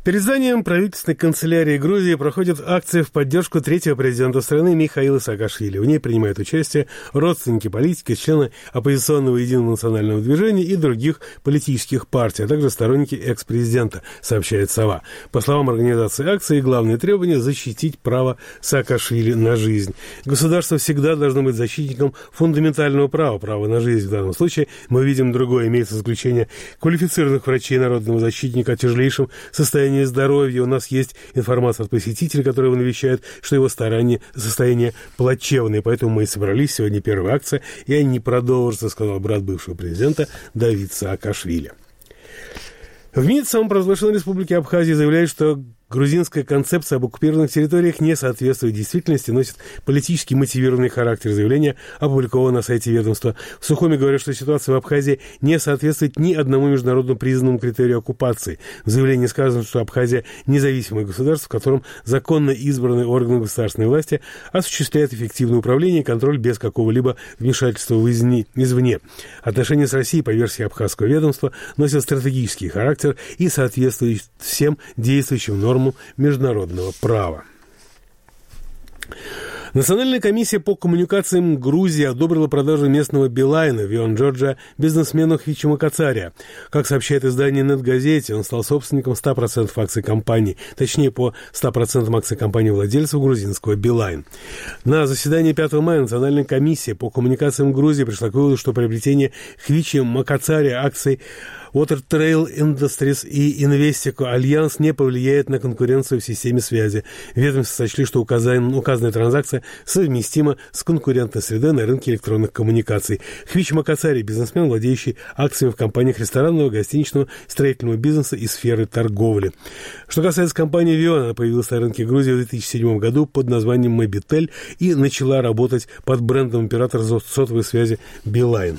Перед зданием правительственной канцелярии Грузии проходит акция в поддержку третьего президента страны Михаила Саакашвили. В ней принимают участие родственники политики, члены оппозиционного Единого национального движения и других политических партий, а также сторонники экс-президента, сообщает «Сова». По словам организации акции, главное требование – защитить право Саакашвили на жизнь. Государство всегда должно быть защитником фундаментального права, права на жизнь. В данном случае мы видим другое. Имеется заключение квалифицированных врачей народного защитника о тяжелейшем состоянии здоровья. У нас есть информация от посетителя, которого навещают, что его состояние плачевное. Поэтому мы и собрались. Сегодня первая акция, и они не продолжатся, сказал брат бывшего президента Давид Саакашвили. В МИД самопровозглашенной республики Абхазия заявляет, что грузинская концепция об оккупированных территориях не соответствует действительности, носит политически мотивированный характер. Заявление опубликовано на сайте ведомства. В Сухуми говорят, что ситуация в Абхазии не соответствует ни одному международно признанному критерию оккупации. В заявлении сказано, что Абхазия – независимое государство, в котором законно избранные органы государственной власти осуществляют эффективное управление и контроль без какого-либо вмешательства извне. Отношения с Россией, по версии абхазского ведомства, носят стратегический характер и соответствуют всем действующим нормам международного права. Национальная комиссия по коммуникациям Грузии одобрила продажу местного Билайна в Ионджорджа бизнесмену Хвичу Макацария. Как сообщает издание «Нет-газете», он стал собственником 100% акций компании, точнее по 100% акций компании владельцев грузинского Билайн. На заседании 5 мая Национальная комиссия по коммуникациям Грузии пришла к выводу, что приобретение Хвичи Макацария акций Water Trail Industries и Investico Альянс не повлияет на конкуренцию в системе связи. Ведомства сочли, что указанная транзакция совместима с конкурентной средой на рынке электронных коммуникаций. Хвич Макацари – бизнесмен, владеющий акциями в компаниях ресторанного, гостиничного, строительного бизнеса и сферы торговли. Что касается компании Vion, она появилась на рынке Грузии в 2007 году под названием Mobitel и начала работать под брендом оператора сотовой связи Билайн.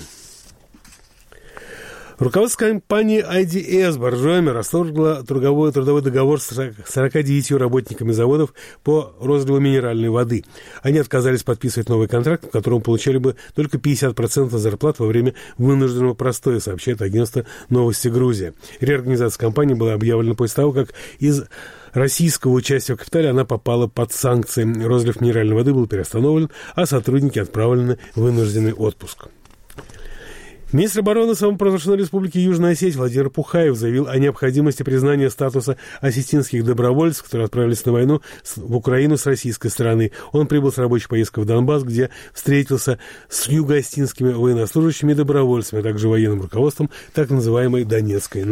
Руководство компании IDS Боржоми расторгло трудовой договор с 49 работниками заводов по розливу минеральной воды. Они отказались подписывать новый контракт, в котором получали бы только 50% зарплат во время вынужденного простоя, сообщает агентство «Новости Грузия». Реорганизация компании была объявлена после того, как из российского участия в капитале она попала под санкции. Розлив минеральной воды был переостановлен, а сотрудники отправлены в вынужденный отпуск. Министр обороны самопровозглашенной республики Южная Осетия Владимир Пухаев заявил о необходимости признания статуса осетинских добровольцев, которые отправились на войну в Украину с российской стороны. Он прибыл с рабочей поездкой в Донбасс, где встретился с юго-осетинскими военнослужащими и добровольцами, а также военным руководством так называемой Донецкой